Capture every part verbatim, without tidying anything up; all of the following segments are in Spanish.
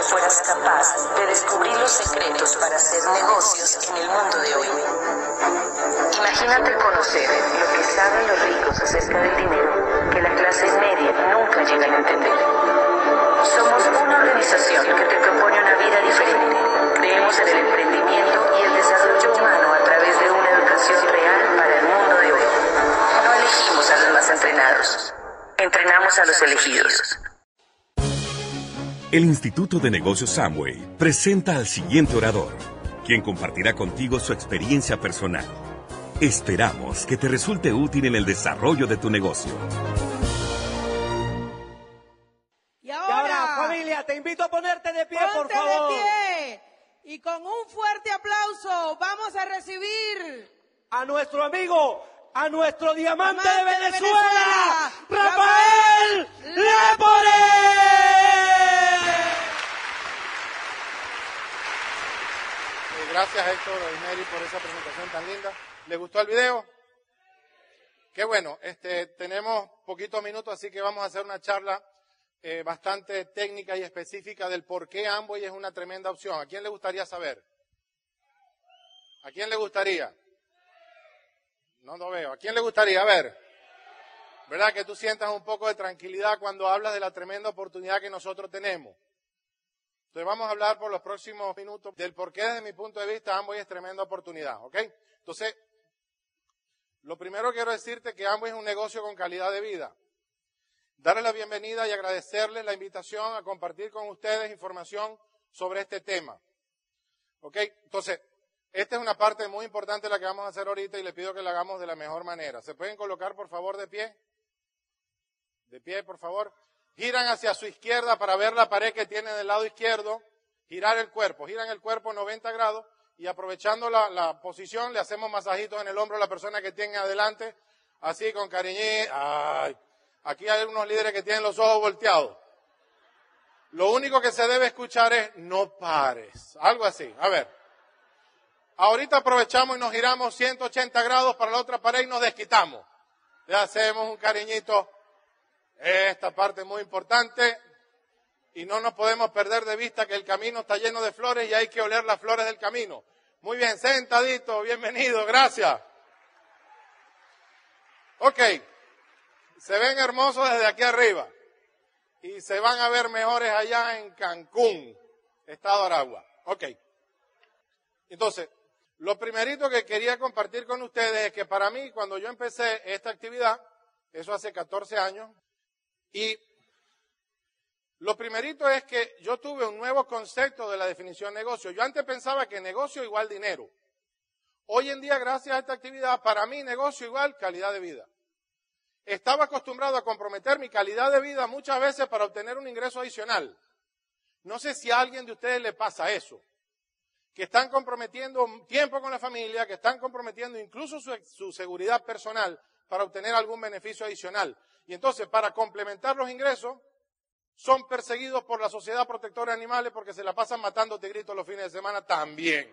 fueras capaz de descubrir los secretos para hacer negocios en el mundo de hoy. Imagínate conocer lo que saben los ricos acerca del dinero que la clase media nunca llega a entender. Somos una organización que te propone una vida diferente. Creemos en el emprendimiento y el desarrollo humano a través de una educación real para el mundo de hoy. No elegimos a los más entrenados, entrenamos a los elegidos. El Instituto de Negocios Amway presenta al siguiente orador, quien compartirá contigo su experiencia personal. Esperamos que te resulte útil en el desarrollo de tu negocio. Y ahora, y ahora familia, te invito a ponerte de pie, por ponte favor. de pie. Y con un fuerte aplauso vamos a recibir a nuestro amigo, a nuestro diamante, diamante de, de Venezuela, Venezuela, Rafael Lepore. Gracias, Héctor y Mary, por esa presentación tan linda. ¿Les gustó el video? Qué bueno. Este, tenemos poquitos minutos, así que vamos a hacer una charla eh, bastante técnica y específica del por qué Amway es una tremenda opción. ¿A quién le gustaría saber? ¿A quién le gustaría? No lo veo. ¿A quién le gustaría? A ver. ¿Verdad que tú sientas un poco de tranquilidad cuando hablas de la tremenda oportunidad que nosotros tenemos? Entonces vamos a hablar por los próximos minutos del por qué desde mi punto de vista Amway es tremenda oportunidad, ¿ok? Entonces, lo primero quiero decirte que Amway es un negocio con calidad de vida. Darles la bienvenida y agradecerles la invitación a compartir con ustedes información sobre este tema, ¿ok? Entonces, esta es una parte muy importante de la que vamos a hacer ahorita y les pido que la hagamos de la mejor manera. ¿Se pueden colocar, por favor, de pie? De pie, por favor. Giran hacia su izquierda para ver la pared que tienen del lado izquierdo. Girar el cuerpo. Giran el cuerpo noventa grados y aprovechando la, la posición le hacemos masajitos en el hombro a la persona que tiene adelante. Así con cariñito. Ay. Aquí hay unos líderes que tienen los ojos volteados. Lo único que se debe escuchar es no pares. Algo así. A ver. Ahorita aprovechamos y nos giramos ciento ochenta grados para la otra pared y nos desquitamos. Le hacemos un cariñito. Esta parte es muy importante y no nos podemos perder de vista que el camino está lleno de flores y hay que oler las flores del camino. Muy bien, sentadito, bienvenido, gracias. Ok, se ven hermosos desde aquí arriba y se van a ver mejores allá en Cancún, Estado Aragua. Ok, entonces, lo primerito que quería compartir con ustedes es que para mí, cuando yo empecé esta actividad, eso hace catorce años, y lo primerito es que yo tuve un nuevo concepto de la definición negocio. Yo antes pensaba que negocio igual dinero. Hoy en día, gracias a esta actividad, para mí negocio igual calidad de vida. Estaba acostumbrado a comprometer mi calidad de vida muchas veces para obtener un ingreso adicional. No sé si a alguien de ustedes le pasa eso. Que están comprometiendo tiempo con la familia, que están comprometiendo incluso su, su seguridad personal para obtener algún beneficio adicional. Y entonces, para complementar los ingresos, son perseguidos por la Sociedad Protectora de Animales porque se la pasan matando tigritos los fines de semana también.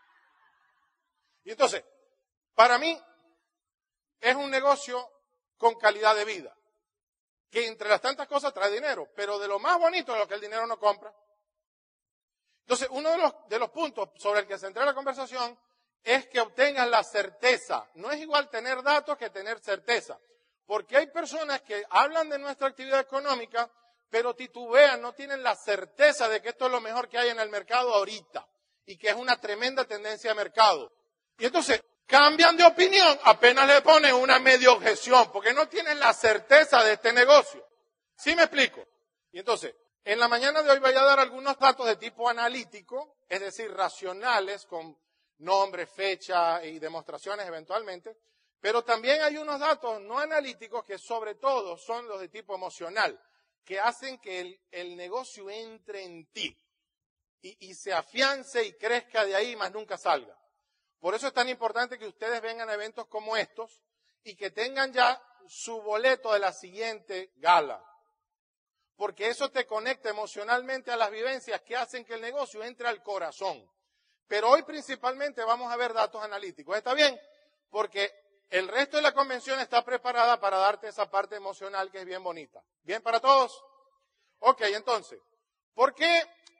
Y entonces, para mí, es un negocio con calidad de vida, que entre las tantas cosas trae dinero, pero de lo más bonito de lo que el dinero no compra. Entonces, uno de los, de los puntos sobre el que centré la conversación es que obtengan la certeza. No es igual tener datos que tener certeza. Porque hay personas que hablan de nuestra actividad económica, pero titubean, no tienen la certeza de que esto es lo mejor que hay en el mercado ahorita y que es una tremenda tendencia de mercado. Y entonces cambian de opinión, apenas le ponen una media objeción, porque no tienen la certeza de este negocio. ¿Sí me explico? Y entonces, en la mañana de hoy voy a dar algunos datos de tipo analítico, es decir, racionales, con nombre, fecha y demostraciones eventualmente. Pero también hay unos datos no analíticos que sobre todo son los de tipo emocional, que hacen que el, el negocio entre en ti y, y se afiance y crezca de ahí, más nunca salga. Por eso es tan importante que ustedes vengan a eventos como estos y que tengan ya su boleto de la siguiente gala. Porque eso te conecta emocionalmente a las vivencias que hacen que el negocio entre al corazón. Pero hoy principalmente vamos a ver datos analíticos. ¿Está bien? Porque el resto de la convención está preparada para darte esa parte emocional que es bien bonita. ¿Bien para todos? Ok, entonces, ¿por qué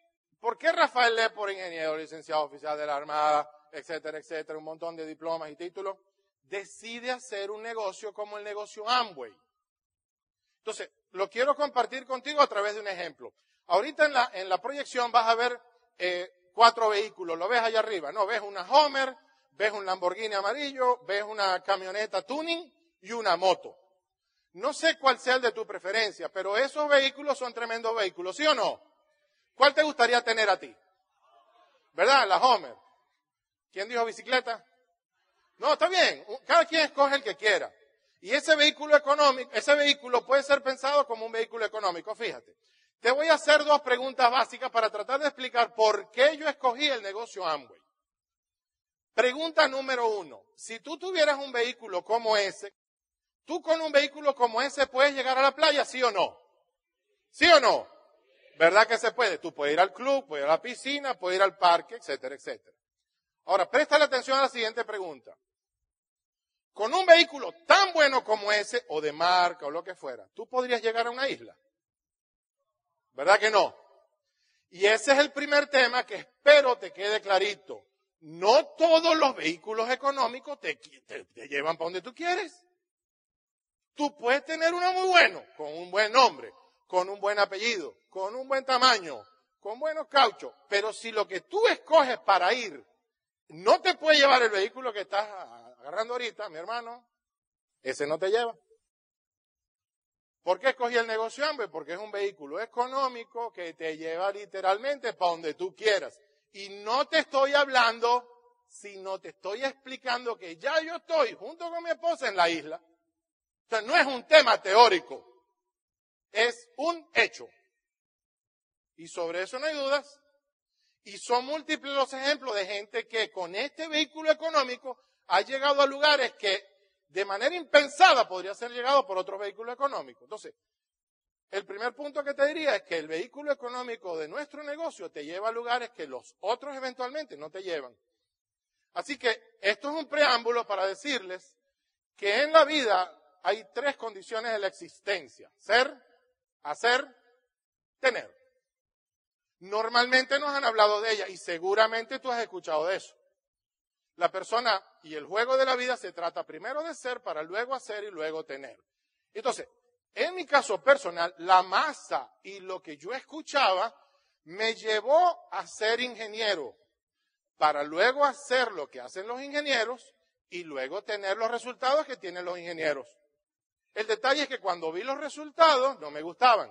¿Por qué Rafael Lepore, ingeniero, licenciado oficial de la Armada, etcétera, etcétera, un montón de diplomas y títulos, decide hacer un negocio como el negocio Amway? Entonces, lo quiero compartir contigo a través de un ejemplo. Ahorita en la, en la proyección vas a ver eh, cuatro vehículos. ¿Lo ves allá arriba? No, ves una Homer, ves un Lamborghini amarillo, ves una camioneta tuning y una moto. No sé cuál sea el de tu preferencia, pero esos vehículos son tremendos vehículos, ¿sí o no? ¿Cuál te gustaría tener a ti? ¿Verdad? La Homer. ¿Quién dijo bicicleta? No, está bien. Cada quien escoge el que quiera. Y ese vehículo económico, ese vehículo puede ser pensado como un vehículo económico. Fíjate. Te voy a hacer dos preguntas básicas para tratar de explicar por qué yo escogí el negocio Amway. Pregunta número uno. Si tú tuvieras un vehículo como ese, ¿tú con un vehículo como ese puedes llegar a la playa, sí o no? ¿Sí o no? ¿Verdad que se puede? Tú puedes ir al club, puedes ir a la piscina, puedes ir al parque, etcétera, etcétera. Ahora, préstale atención a la siguiente pregunta. Con un vehículo tan bueno como ese, o de marca, o lo que fuera, ¿tú podrías llegar a una isla? ¿Verdad que no? Y ese es el primer tema que espero te quede clarito. No todos los vehículos económicos te, te, te llevan para donde tú quieres. Tú puedes tener uno muy bueno, con un buen nombre, con un buen apellido, con un buen tamaño, con buenos cauchos. Pero si lo que tú escoges para ir no te puede llevar el vehículo que estás agarrando ahorita, mi hermano, ese no te lleva. ¿Por qué escogí el negocio Amway? Porque es un vehículo económico que te lleva literalmente para donde tú quieras. Y no te estoy hablando, sino te estoy explicando que ya yo estoy junto con mi esposa en la isla. O sea, no es un tema teórico, es un hecho. Y sobre eso no hay dudas. Y son múltiples los ejemplos de gente que con este vehículo económico ha llegado a lugares que de manera impensada podría ser llegado por otros vehículos económicos. Entonces, el primer punto que te diría es que el vehículo económico de nuestro negocio te lleva a lugares que los otros eventualmente no te llevan. Así que esto es un preámbulo para decirles que en la vida hay tres condiciones de la existencia: ser, hacer, tener. Normalmente nos han hablado de ella y seguramente tú has escuchado de eso. La persona y el juego de la vida se trata primero de ser para luego hacer y luego tener. Entonces, en mi caso personal, la masa y lo que yo escuchaba me llevó a ser ingeniero para luego hacer lo que hacen los ingenieros y luego tener los resultados que tienen los ingenieros. El detalle es que cuando vi los resultados no me gustaban.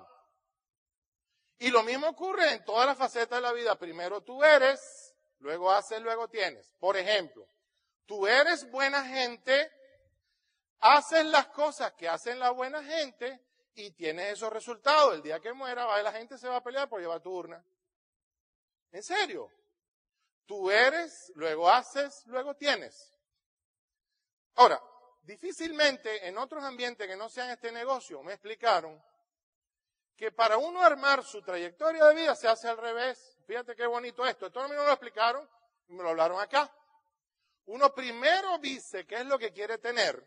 Y lo mismo ocurre en todas las facetas de la vida. Primero tú eres, luego haces, luego tienes. Por ejemplo, tú eres buena gente, haces las cosas que hacen la buena gente y tienes esos resultados. El día que muera, la gente se va a pelear por llevar tu urna. ¿En serio? Tú eres, luego haces, luego tienes. Ahora, difícilmente en otros ambientes que no sean este negocio me explicaron que para uno armar su trayectoria de vida se hace al revés. Fíjate qué bonito esto. Esto a mí no me lo explicaron, me lo hablaron acá. Uno primero dice qué es lo que quiere tener,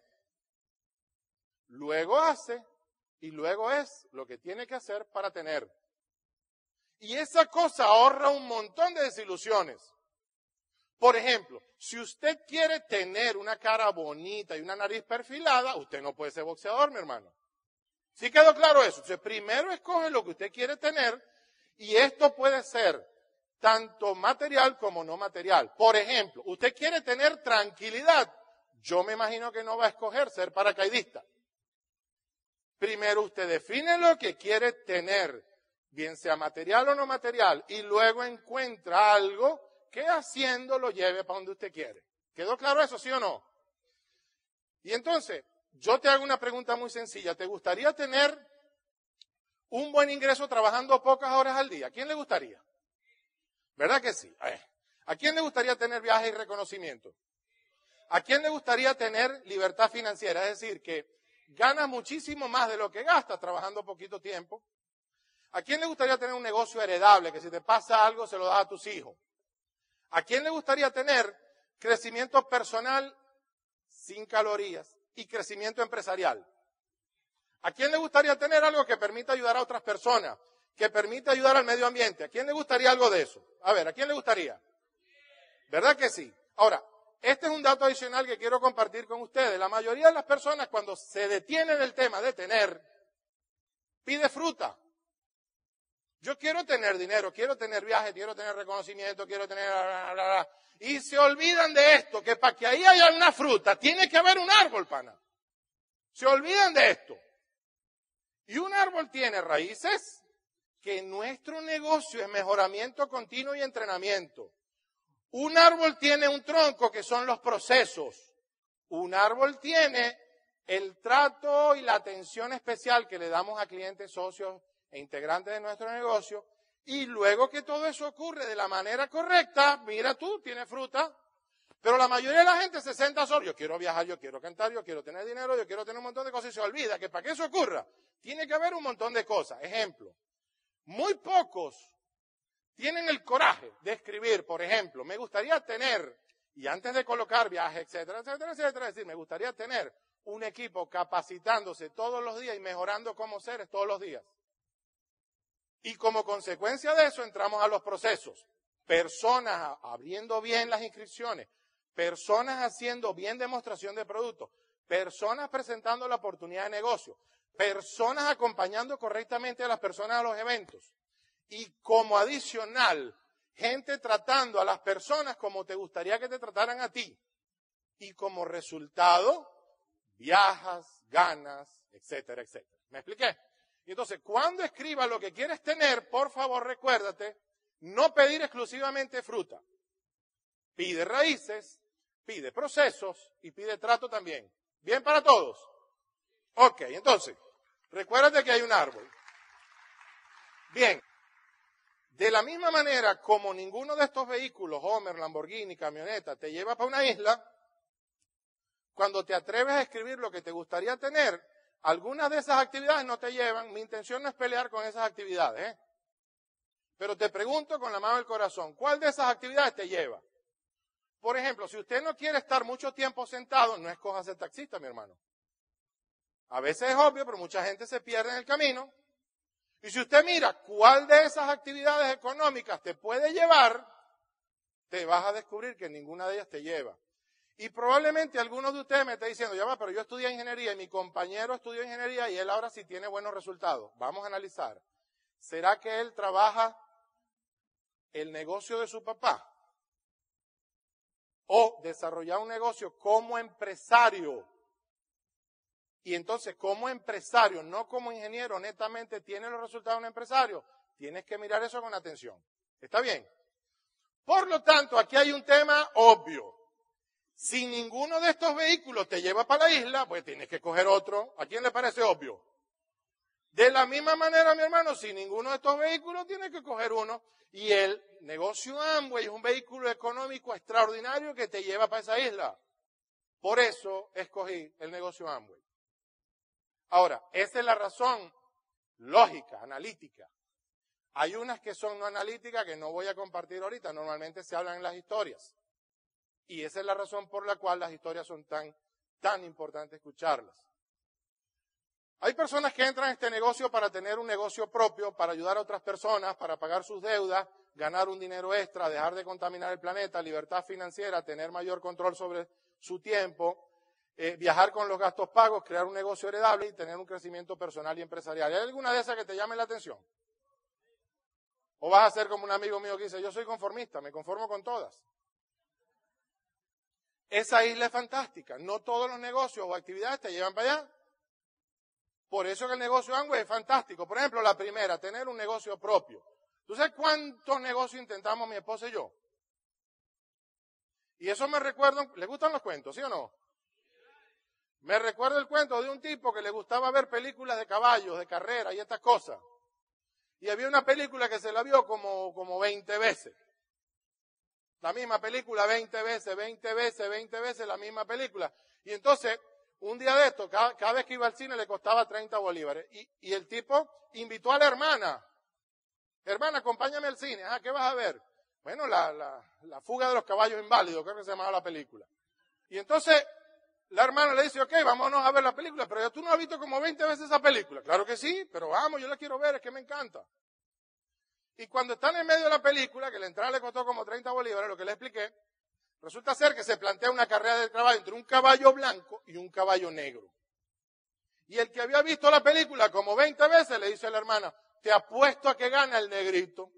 luego hace y luego es lo que tiene que hacer para tener. Y esa cosa ahorra un montón de desilusiones. Por ejemplo, si usted quiere tener una cara bonita y una nariz perfilada, usted no puede ser boxeador, mi hermano. ¿Sí quedó claro eso? Entonces, primero escoge lo que usted quiere tener y esto puede ser tanto material como no material. Por ejemplo, usted quiere tener tranquilidad. Yo me imagino que no va a escoger ser paracaidista. Primero usted define lo que quiere tener, bien sea material o no material, y luego encuentra algo que haciendo lo lleve para donde usted quiere. ¿Quedó claro eso, sí o no? Y entonces, yo te hago una pregunta muy sencilla. ¿Te gustaría tener un buen ingreso trabajando pocas horas al día? ¿A quién le gustaría? ¿Verdad que sí? ¿A quién le gustaría tener viajes y reconocimiento? ¿A quién le gustaría tener libertad financiera? Es decir, que ganas muchísimo más de lo que gastas trabajando poquito tiempo. ¿A quién le gustaría tener un negocio heredable, que si te pasa algo se lo das a tus hijos? ¿A quién le gustaría tener crecimiento personal sin calorías y crecimiento empresarial? ¿A quién le gustaría tener algo que permita ayudar a otras personas? que permite ayudar al medio ambiente. ¿A quién le gustaría algo de eso? A ver, ¿a quién le gustaría? ¿Verdad que sí? Ahora, este es un dato adicional que quiero compartir con ustedes. La mayoría de las personas, cuando se detienen en el tema de tener, pide fruta. Yo quiero tener dinero, quiero tener viajes, quiero tener reconocimiento, quiero tener... Bla, bla, bla, y se olvidan de esto, que para que ahí haya una fruta, tiene que haber un árbol, pana. Se olvidan de esto. Y un árbol tiene raíces, que nuestro negocio es mejoramiento continuo y entrenamiento. Un árbol tiene un tronco, que son los procesos. Un árbol tiene el trato y la atención especial que le damos a clientes, socios e integrantes de nuestro negocio. Y luego que todo eso ocurre de la manera correcta, mira tú, tiene fruta. Pero la mayoría de la gente se sienta solo. Yo quiero viajar, yo quiero cantar, yo quiero tener dinero, yo quiero tener un montón de cosas y se olvida que para que eso ocurra, tiene que haber un montón de cosas. Ejemplo, muy pocos tienen el coraje de escribir, por ejemplo, me gustaría tener, y antes de colocar viajes, etcétera, etcétera, etcétera, es decir, me gustaría tener un equipo capacitándose todos los días y mejorando como seres todos los días. Y como consecuencia de eso entramos a los procesos. Personas abriendo bien las inscripciones, personas haciendo bien demostración de productos, personas presentando la oportunidad de negocio, personas acompañando correctamente a las personas a los eventos. Y como adicional, gente tratando a las personas como te gustaría que te trataran a ti. Y como resultado, viajas, ganas, etcétera, etcétera. ¿Me expliqué? Y entonces, cuando escribas lo que quieres tener, por favor, recuérdate, no pedir exclusivamente fruta. Pide raíces, pide procesos y pide trato también. ¿Bien para todos? Ok, entonces, recuérdate que hay un árbol. Bien. De la misma manera como ninguno de estos vehículos, Homer, Lamborghini, camioneta, te lleva para una isla, cuando te atreves a escribir lo que te gustaría tener, algunas de esas actividades no te llevan. Mi intención no es pelear con esas actividades, ¿eh? Pero te pregunto con la mano del corazón, ¿cuál de esas actividades te lleva? Por ejemplo, si usted no quiere estar mucho tiempo sentado, no escoja ser taxista, mi hermano. A veces es obvio, pero mucha gente se pierde en el camino. Y si usted mira cuál de esas actividades económicas te puede llevar, te vas a descubrir que ninguna de ellas te lleva. Y probablemente algunos de ustedes me estén diciendo, ya va, pero yo estudié ingeniería y mi compañero estudió ingeniería y él ahora sí tiene buenos resultados. Vamos a analizar. ¿Será que él trabaja el negocio de su papá? O desarrollar un negocio como empresario. Y entonces, como empresario, no como ingeniero, netamente tiene los resultados de un empresario. Tienes que mirar eso con atención. ¿Está bien? Por lo tanto, aquí hay un tema obvio. Si ninguno de estos vehículos te lleva para la isla, pues tienes que coger otro. ¿A quién le parece obvio? De la misma manera, mi hermano, si ninguno de estos vehículos, tienes que coger uno. Y el negocio Amway es un vehículo económico extraordinario que te lleva para esa isla. Por eso escogí el negocio Amway. Ahora, esa es la razón lógica, analítica. Hay unas que son no analíticas que no voy a compartir ahorita, normalmente se hablan en las historias. Y esa es la razón por la cual las historias son tan, tan importantes escucharlas. Hay personas que entran a este negocio para tener un negocio propio, para ayudar a otras personas, para pagar sus deudas, ganar un dinero extra, dejar de contaminar el planeta, libertad financiera, tener mayor control sobre su tiempo, Eh, viajar con los gastos pagos, crear un negocio heredable y tener un crecimiento personal y empresarial. ¿Hay alguna de esas que te llame la atención? ¿O vas a ser como un amigo mío que dice, yo soy conformista, me conformo con todas? Esa isla es fantástica. No todos los negocios o actividades te llevan para allá. Por eso que el negocio Amway es fantástico. Por ejemplo, la primera, tener un negocio propio. ¿Tú sabes cuántos negocios intentamos mi esposa y yo? Y eso me recuerda, ¿le gustan los cuentos, sí o no? Me recuerda el cuento de un tipo que le gustaba ver películas de caballos, de carrera y estas cosas. Y había una película que se la vio como, como veinte veces. La misma película veinte veces, veinte veces, veinte veces, la misma película. Y entonces, un día de esto, cada, cada vez que iba al cine le costaba treinta bolívares. Y, y el tipo invitó a la hermana. Hermana, acompáñame al cine. Ah, ¿qué vas a ver? Bueno, la, la, la fuga de los caballos inválidos, creo que se llamaba la película. Y entonces, la hermana le dice, ok, vámonos a ver la película, pero tú no has visto como veinte veces esa película. Claro que sí, pero vamos, yo la quiero ver, es que me encanta. Y cuando están en medio de la película, que la entrada le costó como treinta bolívares, lo que le expliqué, resulta ser que se plantea una carrera del caballo entre un caballo blanco y un caballo negro. Y el que había visto la película como veinte veces le dice a la hermana, te apuesto a que gana el negrito.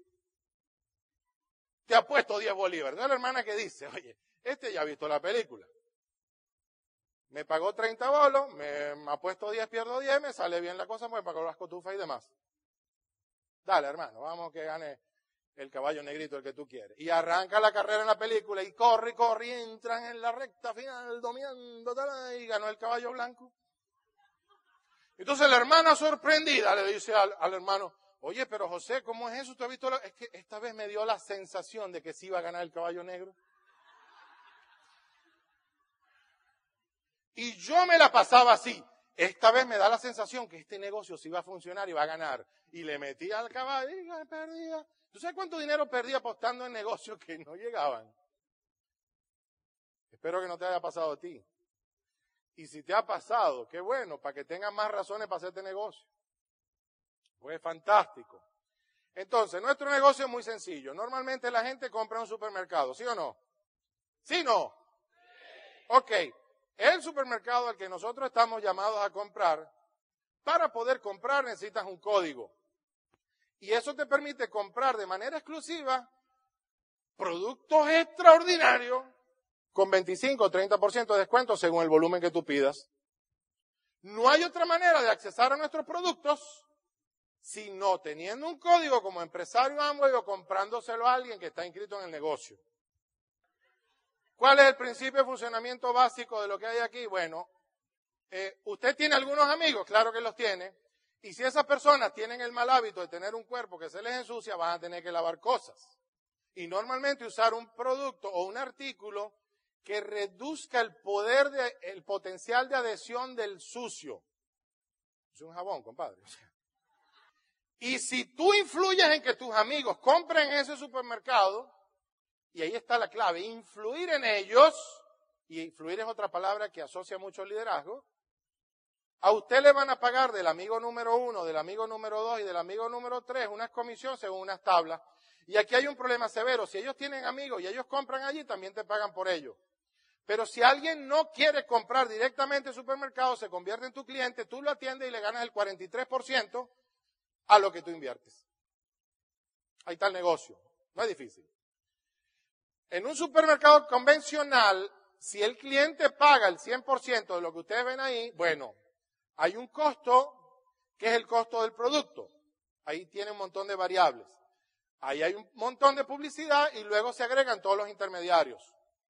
Te apuesto diez bolívares. Entonces la hermana que dice, oye, este ya ha visto la película. Me pagó treinta bolos, me, me apuesto diez, pierdo diez, me sale bien la cosa, me pagó las cotufas y demás. Dale, hermano, vamos que gane el caballo negrito, el que tú quieres. Y arranca la carrera en la película y corre, corre, y entran en la recta final, dominando, y ganó el caballo blanco. Entonces la hermana sorprendida le dice al, al hermano, oye, pero José, ¿cómo es eso? ¿Tú has visto la... Es que esta vez me dio la sensación de que sí iba a ganar el caballo negro. Y yo me la pasaba así. Esta vez me da la sensación que este negocio sí va a funcionar y va a ganar. Y le metí al caballo y perdía. ¿Tú sabes cuánto dinero perdí apostando en negocios que no llegaban? Espero que no te haya pasado a ti. Y si te ha pasado, qué bueno, para que tengas más razones para hacer este negocio. Pues fantástico. Entonces, nuestro negocio es muy sencillo. Normalmente la gente compra en un supermercado, ¿sí o no? ¿Sí o no? Ok. El supermercado al que nosotros estamos llamados a comprar, para poder comprar necesitas un código. Y eso te permite comprar de manera exclusiva productos extraordinarios con veinticinco o treinta por ciento de descuento según el volumen que tú pidas. No hay otra manera de accesar a nuestros productos sino teniendo un código como empresario Amway o comprándoselo a alguien que está inscrito en el negocio. ¿Cuál es el principio de funcionamiento básico de lo que hay aquí? Bueno, eh, usted tiene algunos amigos, claro que los tiene, y si esas personas tienen el mal hábito de tener un cuerpo que se les ensucia, van a tener que lavar cosas. Y normalmente usar un producto o un artículo que reduzca el poder, de, el potencial de adhesión del sucio. Es un jabón, compadre. Y si tú influyes en que tus amigos compren en ese supermercado, y ahí está la clave, influir en ellos, y influir es otra palabra que asocia mucho al liderazgo, a usted le van a pagar del amigo número uno, del amigo número dos y del amigo número tres unas comisiones según unas tablas. Y aquí hay un problema severo, si ellos tienen amigos y ellos compran allí, también te pagan por ello. Pero si alguien no quiere comprar directamente en el supermercado, se convierte en tu cliente, tú lo atiendes y le ganas el cuarenta y tres por ciento a lo que tú inviertes. Ahí está el negocio, no es difícil. En un supermercado convencional, si el cliente paga el cien por ciento de lo que ustedes ven ahí, bueno, hay un costo que es el costo del producto. Ahí tiene un montón de variables. Ahí hay un montón de publicidad y luego se agregan todos los intermediarios.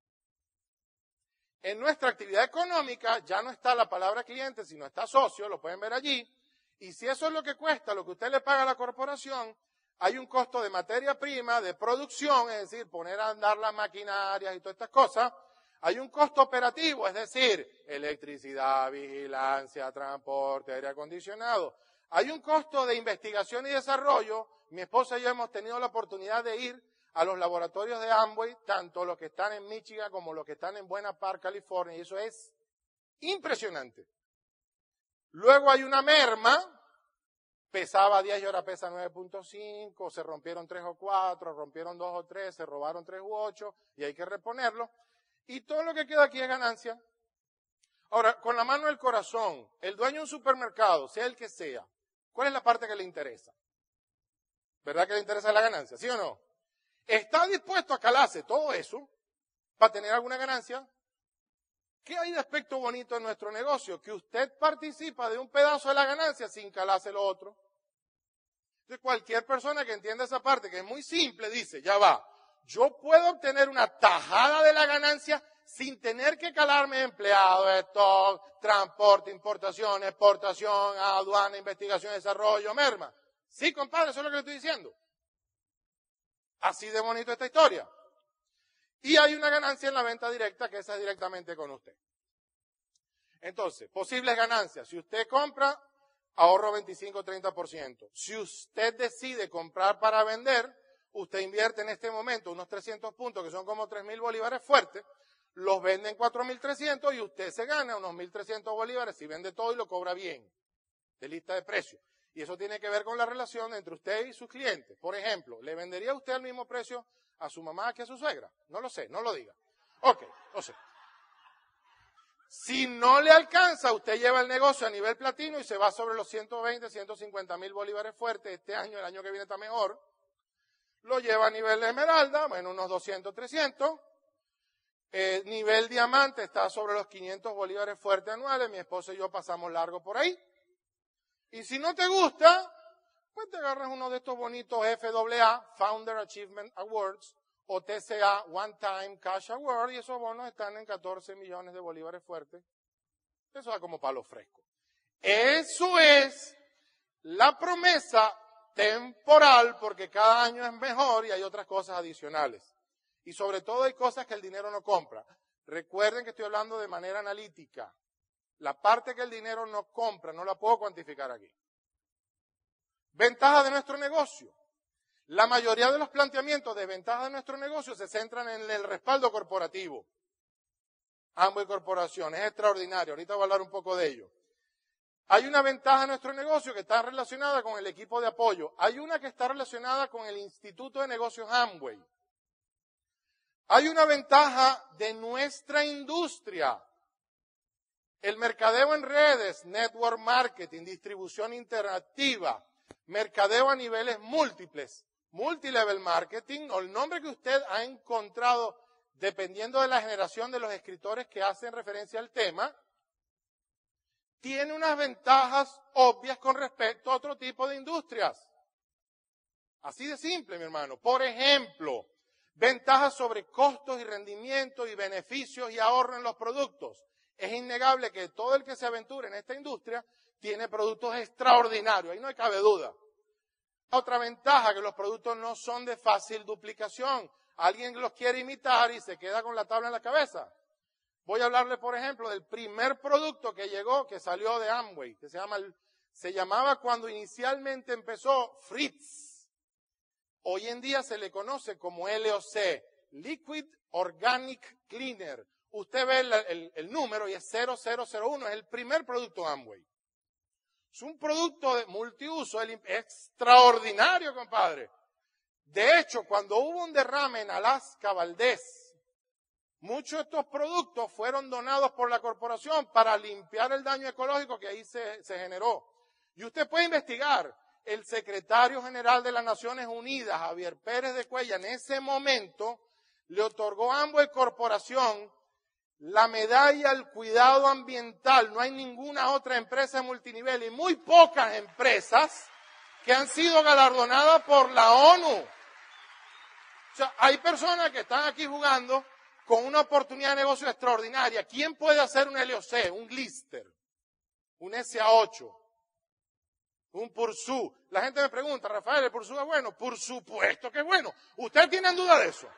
En nuestra actividad económica ya no está la palabra cliente, sino está socio, lo pueden ver allí. Y si eso es lo que cuesta, lo que usted le paga a la corporación, hay un costo de materia prima, de producción, es decir, poner a andar las maquinarias y todas estas cosas. Hay un costo operativo, es decir, electricidad, vigilancia, transporte, aire acondicionado. Hay un costo de investigación y desarrollo. Mi esposa y yo hemos tenido la oportunidad de ir a los laboratorios de Amway, tanto los que están en Michigan como los que están en Buena Park, California, y eso es impresionante. Luego hay una merma. Pesaba diez y ahora pesa nueve punto cinco, se rompieron tres o cuatro, rompieron dos o tres, se robaron tres u ocho y hay que reponerlo. Y todo lo que queda aquí es ganancia. Ahora, con la mano del corazón, el dueño de un supermercado, sea el que sea, ¿cuál es la parte que le interesa? ¿Verdad que le interesa la ganancia? ¿Sí o no? ¿Está dispuesto a calarse todo eso para tener alguna ganancia? ¿Qué hay de aspecto bonito en nuestro negocio? Que usted participa de un pedazo de la ganancia sin calarse lo otro. Entonces, cualquier persona que entienda esa parte, que es muy simple, dice, ya va, yo puedo obtener una tajada de la ganancia sin tener que calarme empleado, stock, transporte, importación, exportación, aduana, investigación, desarrollo, merma. Sí, compadre, eso es lo que le estoy diciendo. Así de bonito esta historia. Y hay una ganancia en la venta directa, que esa es directamente con usted. Entonces, posibles ganancias. Si usted compra, ahorro veinticinco a treinta por ciento. Si usted decide comprar para vender, usted invierte en este momento unos trescientos puntos, que son como tres mil bolívares fuertes, los vende en cuatro mil trescientos y usted se gana unos mil trescientos bolívares si vende todo y lo cobra bien, de lista de precios. Y eso tiene que ver con la relación entre usted y sus clientes. Por ejemplo, ¿le vendería usted al mismo precio a su mamá que a su suegra? No lo sé, no lo diga. Ok, no sé. Si no le alcanza, usted lleva el negocio a nivel platino y se va sobre los ciento veinte, ciento cincuenta mil bolívares fuertes. Este año, el año que viene está mejor. Lo lleva a nivel esmeralda, bueno, unos doscientos, trescientos. Eh, nivel diamante está sobre los quinientos bolívares fuertes anuales. Mi esposo y yo pasamos largo por ahí. Y si no te gusta, pues te agarras uno de estos bonitos F A A, Founder Achievement Awards, o T C A, One Time Cash Award, y esos bonos están en catorce millones de bolívares fuertes. Eso da como palo fresco. Eso es la promesa temporal, porque cada año es mejor y hay otras cosas adicionales. Y sobre todo hay cosas que el dinero no compra. Recuerden que estoy hablando de manera analítica. La parte que el dinero no compra, no la puedo cuantificar aquí. Ventajas de nuestro negocio. La mayoría de los planteamientos de ventajas de nuestro negocio se centran en el respaldo corporativo. Amway Corporación es extraordinario. Ahorita voy a hablar un poco de ello. Hay una ventaja de nuestro negocio que está relacionada con el equipo de apoyo. Hay una que está relacionada con el Instituto de Negocios Amway. Hay una ventaja de nuestra industria. El mercadeo en redes, network marketing, distribución interactiva, mercadeo a niveles múltiples, multilevel marketing, o el nombre que usted ha encontrado dependiendo de la generación de los escritores que hacen referencia al tema, tiene unas ventajas obvias con respecto a otro tipo de industrias. Así de simple, mi hermano. Por ejemplo, ventajas sobre costos y rendimiento y beneficios y ahorro en los productos. Es innegable que todo el que se aventure en esta industria tiene productos extraordinarios, ahí no cabe duda. Otra ventaja, que los productos no son de fácil duplicación. Alguien los quiere imitar y se queda con la tabla en la cabeza. Voy a hablarle, por ejemplo, del primer producto que llegó, que salió de Amway, que se llama, se llamaba cuando inicialmente empezó Fritz. Hoy en día se le conoce como L O C, Liquid Organic Cleaner. Usted ve el, el, el número y es cero cero cero uno, es el primer producto Amway. Es un producto de multiuso, extraordinario, compadre. De hecho, cuando hubo un derrame en Alaska Valdez, muchos de estos productos fueron donados por la corporación para limpiar el daño ecológico que ahí se, se generó. Y usted puede investigar, el secretario general de las Naciones Unidas, Javier Pérez de Cuellar, en ese momento le otorgó a Amway Corporación la medalla al cuidado ambiental. No hay ninguna otra empresa multinivel y muy pocas empresas que han sido galardonadas por la ONU. O sea, hay personas que están aquí jugando con una oportunidad de negocio extraordinaria. ¿Quién puede hacer un L O C, un Glister, un S A ocho, un Pursue? La gente me pregunta, Rafael, ¿el Pursue es bueno? Por supuesto que es bueno. ¿Ustedes tienen duda de eso?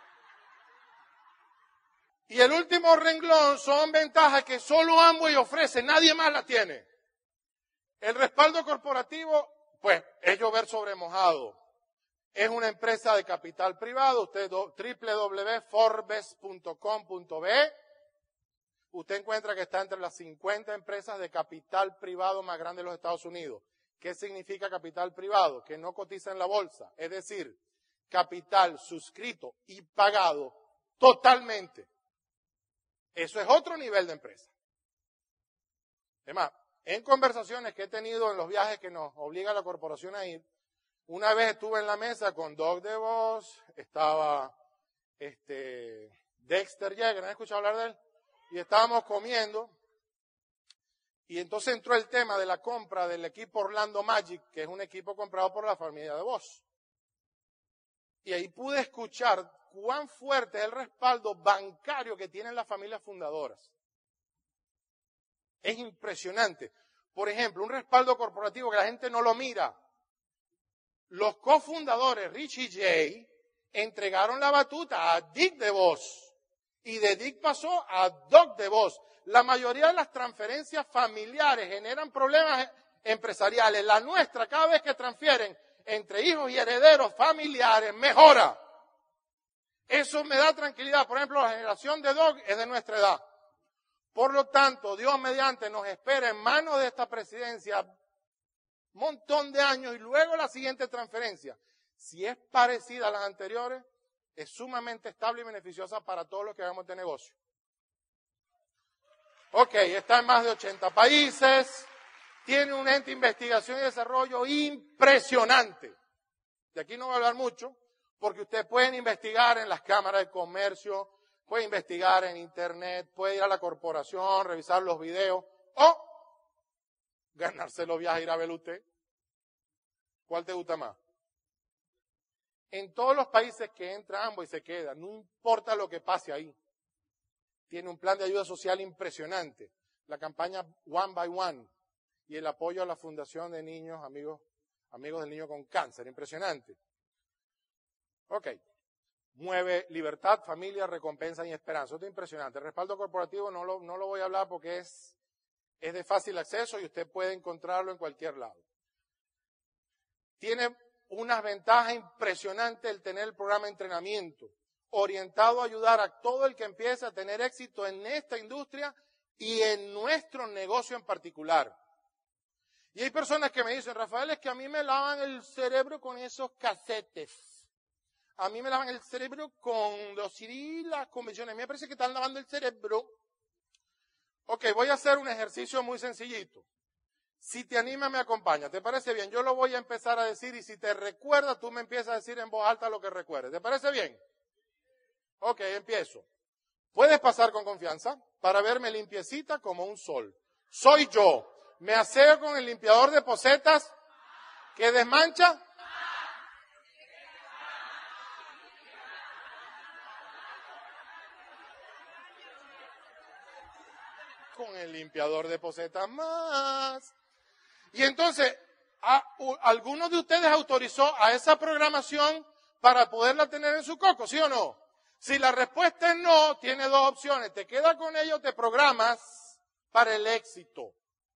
Y el último renglón son ventajas que solo Amway ofrece, nadie más la tiene. El respaldo corporativo, pues, es llover sobre mojado. Es una empresa de capital privado, usted doble u doble u doble u punto forbes punto com punto be. Usted encuentra que está entre las cincuenta empresas de capital privado más grandes de los Estados Unidos. ¿Qué significa capital privado? Que no cotiza en la bolsa, es decir, capital suscrito y pagado totalmente. Eso es otro nivel de empresa. Es más, en conversaciones que he tenido en los viajes que nos obliga la corporación a ir, una vez estuve en la mesa con Doug DeVos, estaba este, Dexter Yeager, ¿han escuchado hablar de él? Y estábamos comiendo, y entonces entró el tema de la compra del equipo Orlando Magic, que es un equipo comprado por la familia DeVos. Y ahí pude escuchar cuán fuerte es el respaldo bancario que tienen las familias fundadoras. Es impresionante. Por ejemplo, un respaldo corporativo que la gente no lo mira. Los cofundadores, Rich y Jay, entregaron la batuta a Dick DeVos. Y de Dick pasó a Doug DeVos. La mayoría de las transferencias familiares generan problemas empresariales. La nuestra, cada vez que transfieren entre hijos y herederos familiares, mejora. Eso me da tranquilidad. Por ejemplo, la generación de Doug es de nuestra edad. Por lo tanto, Dios mediante nos espera en manos de esta presidencia montón de años y luego la siguiente transferencia, si es parecida a las anteriores, es sumamente estable y beneficiosa para todos los que hagamos de negocio. Ok, está en más de ochenta países, tiene un ente de investigación y desarrollo impresionante. De aquí no voy a hablar mucho, porque ustedes pueden investigar en las cámaras de comercio, pueden investigar en internet, puede ir a la corporación, revisar los videos, o ganarse los viajes, ir a verlo usted. ¿Cuál te gusta más? En todos los países que entra ambos y se queda, no importa lo que pase ahí. Tiene un plan de ayuda social impresionante. La campaña One by One y el apoyo a la Fundación de Niños, Amigos, amigos del Niño con Cáncer. Impresionante. Ok. Mueve libertad, familia, recompensa y esperanza. Esto es impresionante. El respaldo corporativo no lo, no lo voy a hablar porque es, es de fácil acceso y usted puede encontrarlo en cualquier lado. Tiene unas ventajas impresionantes el tener el programa de entrenamiento, orientado a ayudar a todo el que empiece a tener éxito en esta industria y en nuestro negocio en particular. Y hay personas que me dicen, Rafael, es que a mí me lavan el cerebro con esos casetes. A mí me lavan el cerebro con los C D y las convenciones. A mí me parece que están lavando el cerebro. Ok, voy a hacer un ejercicio muy sencillito. Si te anima, me acompaña. ¿Te parece bien? Yo lo voy a empezar a decir y si te recuerda, tú me empiezas a decir en voz alta lo que recuerdes. ¿Te parece bien? Ok, empiezo. Puedes pasar con confianza para verme limpiecita como un sol. Soy yo. Me aseo con el limpiador de posetas que desmancha. Con el limpiador de posetas más. Y entonces, a, u, ¿alguno de ustedes autorizó a esa programación para poderla tener en su coco, sí o no? Si la respuesta es no, tiene dos opciones. Te quedas con ello, te programas para el éxito.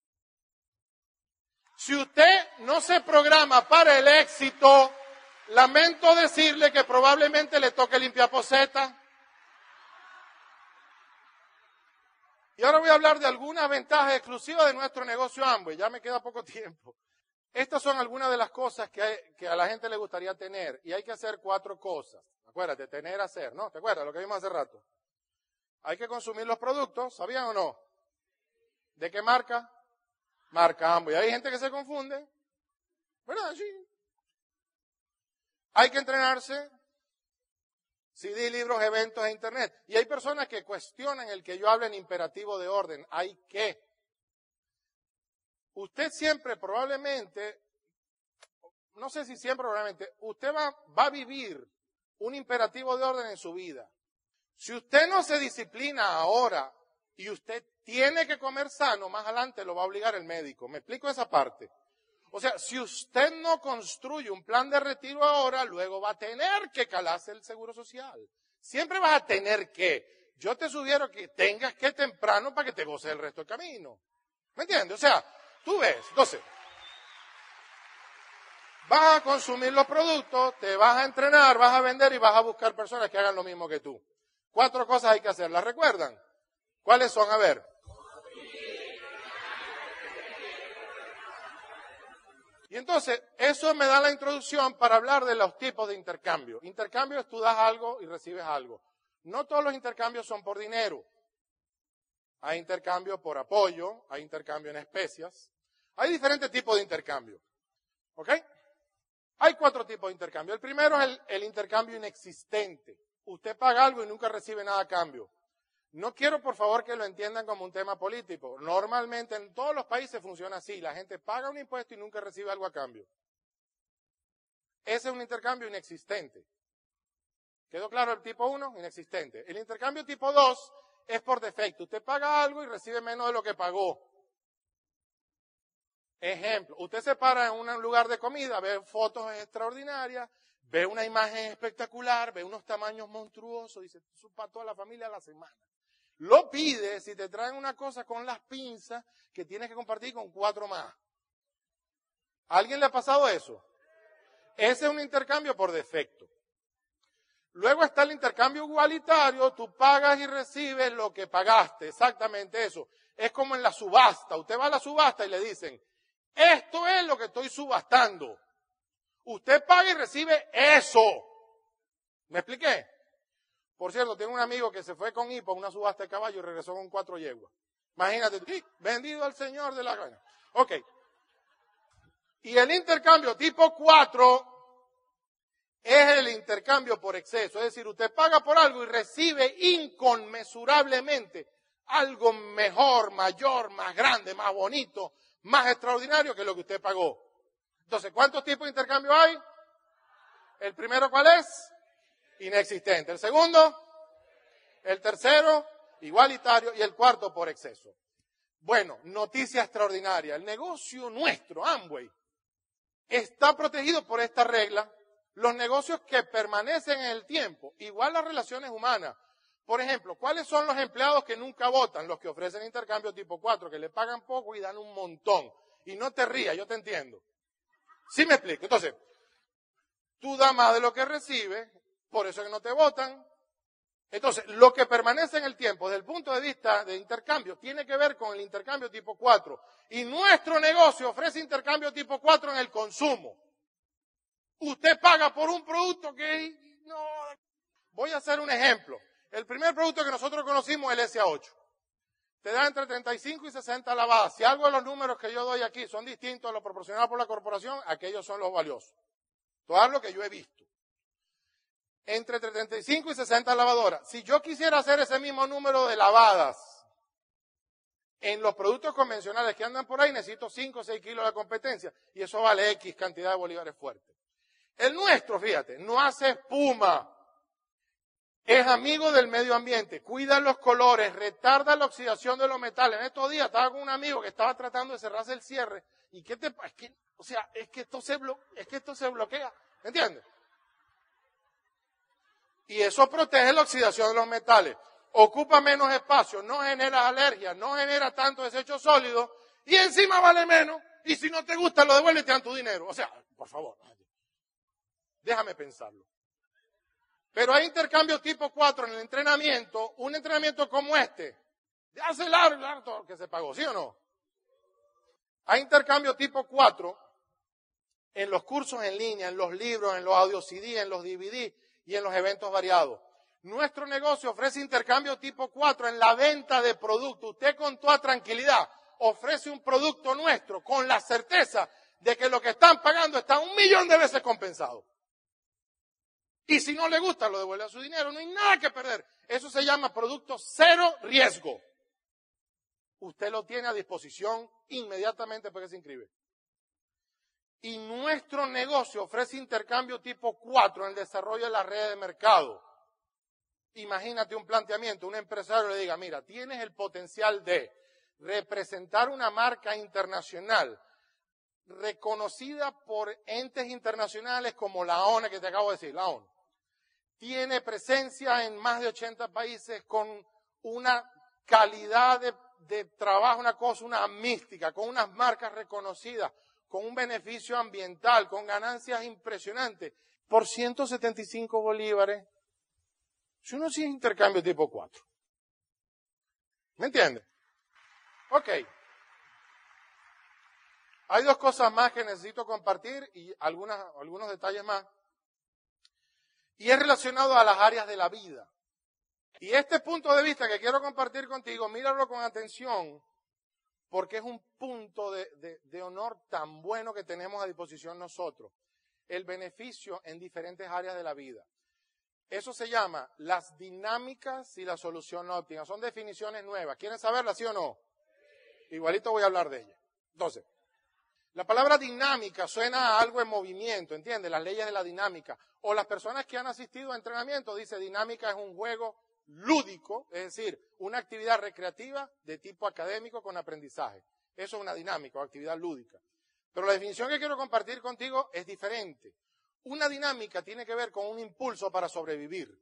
Si usted no se programa para el éxito, lamento decirle que probablemente le toque limpiar posetas. Y ahora voy a hablar de algunas ventajas exclusivas de nuestro negocio Amway. Ya me queda poco tiempo. Estas son algunas de las cosas que, hay, que a la gente le gustaría tener. Y hay que hacer cuatro cosas. Acuérdate, tener, hacer, ¿no? ¿Te acuerdas lo que vimos hace rato? Hay que consumir los productos, ¿sabían o no? ¿De qué marca? Marca Amway. Hay gente que se confunde. ¿Verdad? Sí. Hay que entrenarse. C D, libros, eventos e internet. Y hay personas que cuestionan el que yo hable en imperativo de orden. Hay que. Usted siempre probablemente, no sé si siempre probablemente, usted va, va a vivir un imperativo de orden en su vida. Si usted no se disciplina ahora y usted tiene que comer sano, más adelante lo va a obligar el médico. ¿Me explico esa parte? O sea, si usted no construye un plan de retiro ahora, luego va a tener que calarse el seguro social. Siempre vas a tener que. Yo te sugiero que tengas que temprano para que te goces el resto del camino. ¿Me entiendes? O sea, tú ves. Entonces, vas a consumir los productos, te vas a entrenar, vas a vender y vas a buscar personas que hagan lo mismo que tú. Cuatro cosas hay que hacer. ¿Las recuerdan? ¿Cuáles son? A ver. Y entonces, eso me da la introducción para hablar de los tipos de intercambio. Intercambio es tú das algo y recibes algo. No todos los intercambios son por dinero. Hay intercambio por apoyo, hay intercambio en especias. Hay diferentes tipos de intercambio. ¿Ok? Hay cuatro tipos de intercambio. El primero es el, el intercambio inexistente. Usted paga algo y nunca recibe nada a cambio. No quiero, por favor, que lo entiendan como un tema político. Normalmente en todos los países funciona así. La gente paga un impuesto y nunca recibe algo a cambio. Ese es un intercambio inexistente. ¿Quedó claro el tipo uno? Inexistente. El intercambio tipo dos es por defecto. Usted paga algo y recibe menos de lo que pagó. Ejemplo, usted se para en un lugar de comida, ve fotos extraordinarias, ve una imagen espectacular, ve unos tamaños monstruosos, dice, eso es para toda la familia a la semana. Lo pide si te traen una cosa con las pinzas que tienes que compartir con cuatro más. ¿A alguien le ha pasado eso? Ese es un intercambio por defecto. Luego está el intercambio igualitario, tú pagas y recibes lo que pagaste, exactamente eso. Es como en la subasta, usted va a la subasta y le dicen, Esto es lo que estoy subastando. Usted paga y recibe eso. ¿Me expliqué? Por cierto, tengo un amigo que se fue con hipo a una subasta de caballo y regresó con cuatro yeguas. Imagínate, vendido al señor de la gana. Ok. Y el intercambio tipo cuatro es el intercambio por exceso. Es decir, usted paga por algo y recibe inconmensurablemente algo mejor, mayor, más grande, más bonito, más extraordinario que lo que usted pagó. Entonces, ¿cuántos tipos de intercambio hay? ¿El primero cuál es? Inexistente. ¿El segundo? El tercero, igualitario. Y el cuarto, por exceso. Bueno, noticia extraordinaria. El negocio nuestro, Amway, está protegido por esta regla. Los negocios que permanecen en el tiempo, igual las relaciones humanas. Por ejemplo, ¿cuáles son los empleados que nunca votan? Los que ofrecen intercambio tipo cuatro, que le pagan poco y dan un montón. Y no te rías, yo te entiendo. ¿Sí me explico? Entonces, tú das más de lo que recibes, por eso es que no te votan. Entonces, lo que permanece en el tiempo, desde el punto de vista de intercambio, tiene que ver con el intercambio tipo cuatro. Y nuestro negocio ofrece intercambio tipo cuatro en el consumo. Usted paga por un producto que no... Voy a hacer un ejemplo. El primer producto que nosotros conocimos es el S A ocho. Te da entre treinta y cinco y sesenta lavadas. Si algo de los números que yo doy aquí son distintos a lo proporcionado por la corporación, aquellos son los valiosos. Todo lo que yo he visto. Entre treinta y cinco y sesenta lavadoras. Si yo quisiera hacer ese mismo número de lavadas en los productos convencionales que andan por ahí, necesito cinco o seis kilos de competencia. Y eso vale X cantidad de bolívares fuertes. El nuestro, fíjate, no hace espuma. Es amigo del medio ambiente, cuida los colores, retarda la oxidación de los metales. En estos días estaba con un amigo que estaba tratando de cerrarse el cierre. ¿Y qué te pasa? Es que, o sea, es que esto se blo- es que esto se bloquea. ¿Me entiendes? Y eso protege la oxidación de los metales. Ocupa menos espacio, no genera alergias, no genera tanto desecho sólido y encima vale menos. Y si no te gusta, lo devuelves y te dan tu dinero. O sea, por favor, déjame pensarlo. Pero hay intercambio tipo cuatro en el entrenamiento, un entrenamiento como este, de hace largo, largo que se pagó, ¿sí o no? Hay intercambio tipo cuatro en los cursos en línea, en los libros, en los audio C D, en los D V D y en los eventos variados. Nuestro negocio ofrece intercambio tipo cuatro en la venta de productos. Usted con toda tranquilidad ofrece un producto nuestro con la certeza de que lo que están pagando está un millón de veces compensado. Y si no le gusta, lo devuelve a su dinero. No hay nada que perder. Eso se llama producto cero riesgo. Usted lo tiene a disposición inmediatamente porque se inscribe. Y nuestro negocio ofrece intercambio tipo cuatro en el desarrollo de la red de mercado. Imagínate un planteamiento, un empresario le diga, mira, tienes el potencial de representar una marca internacional reconocida por entes internacionales como la ONU, que te acabo de decir, la ONU. Tiene presencia en más de ochenta países con una calidad de, de trabajo, una cosa, una mística, con unas marcas reconocidas, con un beneficio ambiental, con ganancias impresionantes, por ciento setenta y cinco bolívares. Si uno sí es intercambio tipo cuatro. ¿Me entiende? Ok. Hay dos cosas más que necesito compartir y algunas, algunos detalles más. Y es relacionado a las áreas de la vida. Y este punto de vista que quiero compartir contigo, míralo con atención, porque es un punto de, de, de honor tan bueno que tenemos a disposición nosotros. El beneficio en diferentes áreas de la vida. Eso se llama las dinámicas y la solución óptima. Son definiciones nuevas. ¿Quieren saberlas, sí o no? Igualito voy a hablar de ellas. Entonces, la palabra dinámica suena a algo en movimiento, ¿entiendes? Las leyes de la dinámica. O las personas que han asistido a entrenamiento dicen dinámica es un juego lúdico, es decir, una actividad recreativa de tipo académico con aprendizaje. Eso es una dinámica o actividad lúdica. Pero la definición que quiero compartir contigo es diferente. Una dinámica tiene que ver con un impulso para sobrevivir.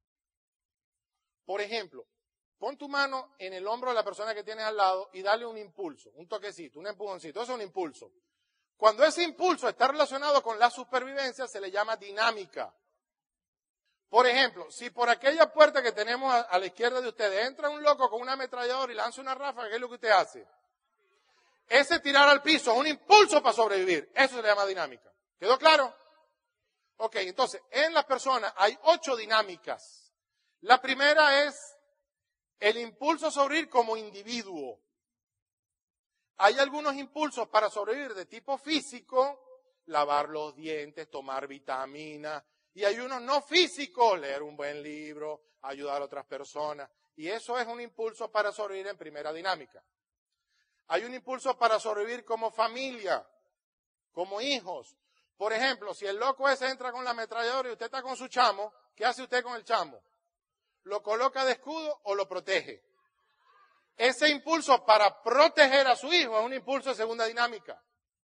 Por ejemplo, pon tu mano en el hombro de la persona que tienes al lado y dale un impulso, un toquecito, un empujoncito. Eso es un impulso. Cuando ese impulso está relacionado con la supervivencia, se le llama dinámica. Por ejemplo, si por aquella puerta que tenemos a, a la izquierda de ustedes entra un loco con una ametralladora y lanza una ráfaga, ¿qué es lo que usted hace? ese tirar al piso es un impulso para sobrevivir. Eso se le llama dinámica. ¿Quedó claro? Ok, entonces, en la persona hay ocho dinámicas. La primera es el impulso a sobrevivir como individuo. Hay algunos impulsos para sobrevivir de tipo físico, lavar los dientes, tomar vitaminas, y hay unos no físicos, leer un buen libro, ayudar a otras personas, y eso es un impulso para sobrevivir en primera dinámica. Hay un impulso para sobrevivir como familia, como hijos. Por ejemplo, si el loco ese entra con la ametralladora y usted está con su chamo, ¿qué hace usted con el chamo? ¿Lo coloca de escudo o lo protege? Ese impulso para proteger a su hijo es un impulso de segunda dinámica.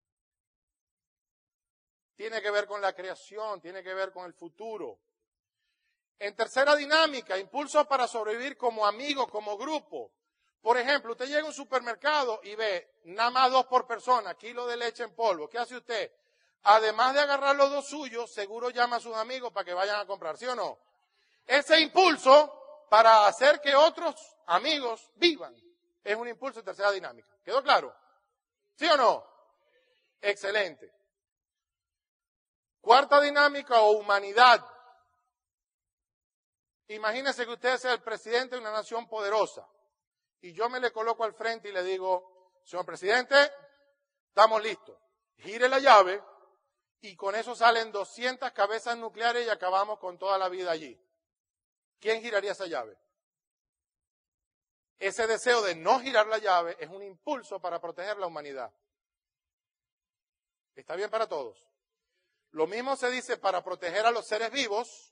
Tiene que ver con la creación, tiene que ver con el futuro. En tercera dinámica, impulso para sobrevivir como amigo, como grupo. Por ejemplo, usted llega a un supermercado y ve nada más dos por persona, kilo de leche en polvo. ¿Qué hace usted? Además de agarrar los dos suyos, seguro llama a sus amigos para que vayan a comprar, ¿sí o no? Ese impulso para hacer que otros amigos vivan es un impulso de tercera dinámica. ¿Quedó claro? ¿Sí o no? Excelente. Cuarta dinámica o humanidad. Imagínese que usted sea el presidente de una nación poderosa y yo me le coloco al frente y le digo, señor presidente, estamos listos. Gire la llave y con eso salen doscientas cabezas nucleares y acabamos con toda la vida allí. ¿Quién giraría esa llave? Ese deseo de no girar la llave es un impulso para proteger la humanidad. ¿Está bien para todos? Lo mismo se dice para proteger a los seres vivos,